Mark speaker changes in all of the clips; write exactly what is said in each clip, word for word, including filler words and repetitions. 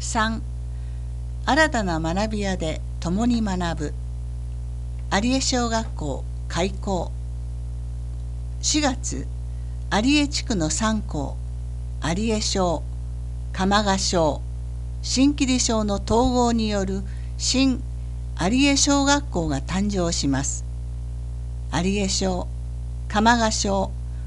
Speaker 1: さん、新たな学び舎で共に学ぶ。有江小学校開校。しがつ、有江地区のさん校、有江小、鎌賀小、新切小の統合による新有江小学校が誕生します。有江小、鎌賀小、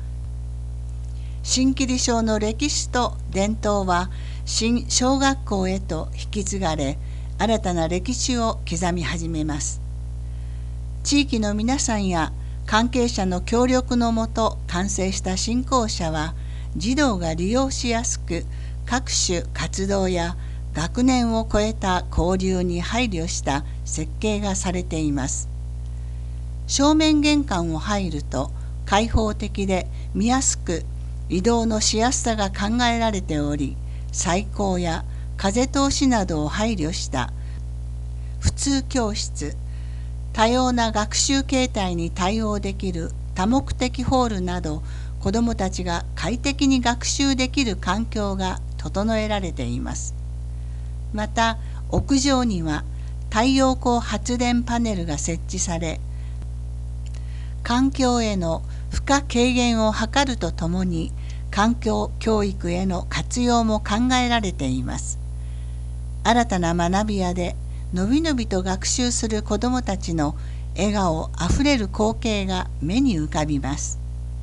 Speaker 1: 新切小の歴史と伝統は新小学校へと引き継がれ、新たな歴史を刻み始めます。地域の皆さんや関係者の協力のもと完成した新校舎は、児童が利用しやすく、各種活動や学年を超えた交流に配慮した設計がされています。正面玄関を入ると開放的で見やすく、移動のしやすさが考えられており、採光や風通しなどを配慮した普通教室、多様な学習形態に対応できる多目的ホールなど、子どもたちが快適に学習できる環境が整えられています。また、屋上には太陽光発電パネルが設置され、環境への負荷軽減を図るとともに、環境教育への活用も考えられています。新たな学び舎でのびのびと学習する子どもたちの笑顔あふれる光景が目に浮かびます。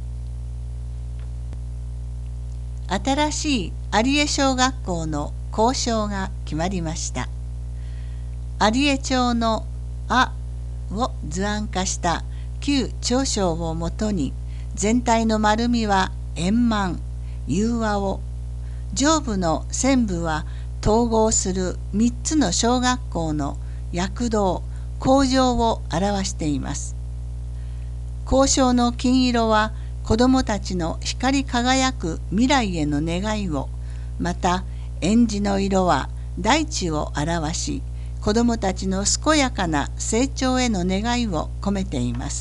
Speaker 1: 新しい有江小学校の校章が決まりました。有江町の「あ」を図案化した旧町章をもとに、全体の丸みは円満、融和を、上部の線部は統合するみっつの小学校の躍動、向上を表しています。校章の金色は子どもたちの光り輝く未来への願いを、またえんじの色は大地を表し、子どもたちの健やかな成長への願いを込めています。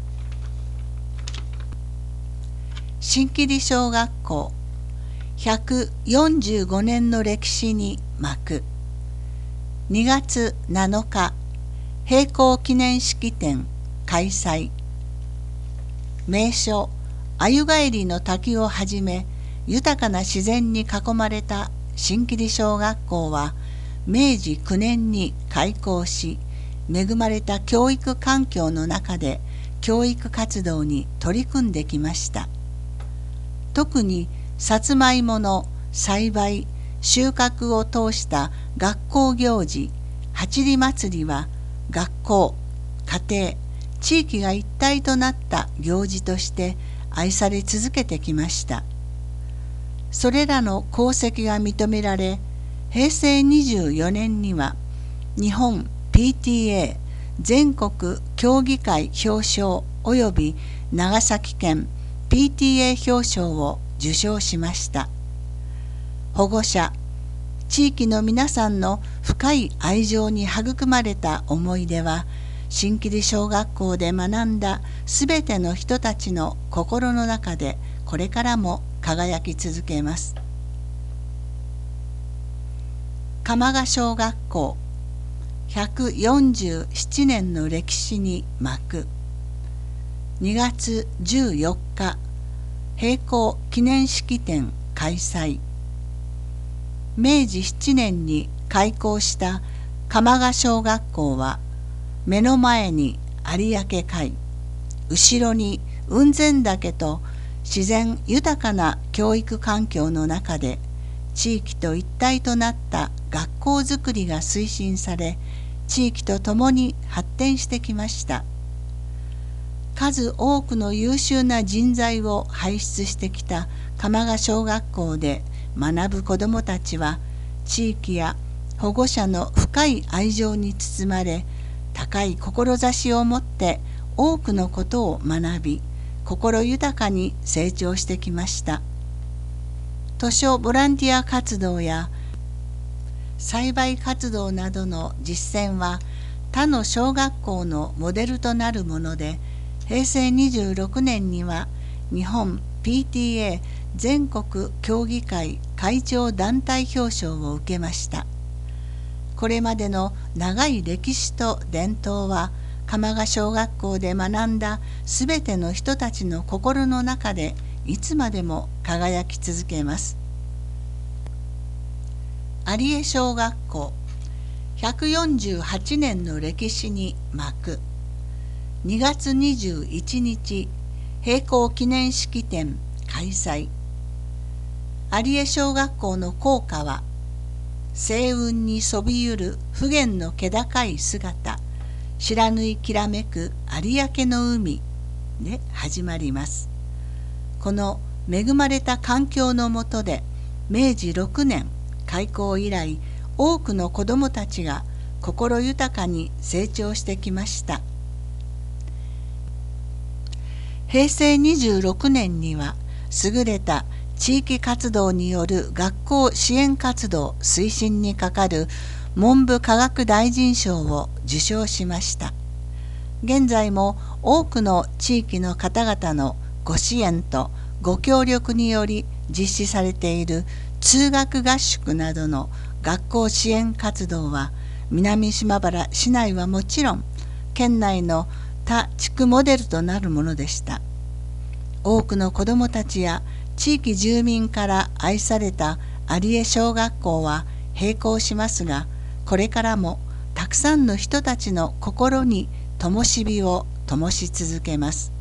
Speaker 1: 新切小学校ひゃくよんじゅうごねんの歴史に幕。にがつなのか、閉校記念式典開催。名所鮎帰りの滝をはじめ、豊かな自然に囲まれた新切小学校は、めいじくねんに開校し、恵まれた教育環境の中で教育活動に取り組んできました。特にさつまいもの栽培・収穫を通した学校行事、八里祭りは、学校、家庭、地域が一体となった行事として愛され続けてきました。それらの功績が認められ、へいせいにじゅうよねんには日本 ピーティーエー 全国協議会表彰及び長崎県 ピーティーエー 表彰を受賞しました。保護者、地域の皆さんの深い愛情に育まれた思い出は、新切小学校で学んだすべての人たちの心の中でこれからも輝き続けます。鎌賀小学校ひゃくよんじゅうななねんの歴史に幕。にがつじゅうよっか、閉校記念式典開催。めいじななねんに開校した鎌賀小学校は、目の前に有明海、後ろに雲仙岳と自然豊かな教育環境の中で、地域と一体となった学校づくりが推進され、地域とともに発展してきました。数多くの優秀な人材を輩出してきた鎌賀小学校で学ぶ子どもたちは、地域や保護者の深い愛情に包まれ、高い志を持って多くのことを学び、心豊かに成長してきました。図書ボランティア活動や栽培活動などの実践は、他の小学校のモデルとなるもので、へいせいにじゅうろくねんには日本 ピーティーエー 全国協議会会長団体表彰を受けました。これまでの長い歴史と伝統は鎌ヶ小学校で学んだすべての人たちの心の中でいつまでも輝き続けます。有江小学校ひゃくよんじゅうはちねんの歴史に幕。にがつにじゅういちにち閉校記念式典開催。有江小学校の校歌は星雲にそびゆる普賢の気高い姿、白縫いきらめく有明の海で始まります。この恵まれた環境の下でめいじろくねん開校以来、多くの子どもたちが心豊かに成長してきました。へいせいにじゅうろくねんには優れた地域活動による学校支援活動推進に係る文部科学大臣賞を受賞しました。現在も多くの地域の方々のご支援とご協力により実施されている通学合宿などの学校支援活動は、南島原市内はもちろん県内の他地区モデルとなるものでした。多くの子どもたちや地域住民から愛された有江小学校は閉校しますが、これからもたくさんの人たちの心に灯火を灯し続けます。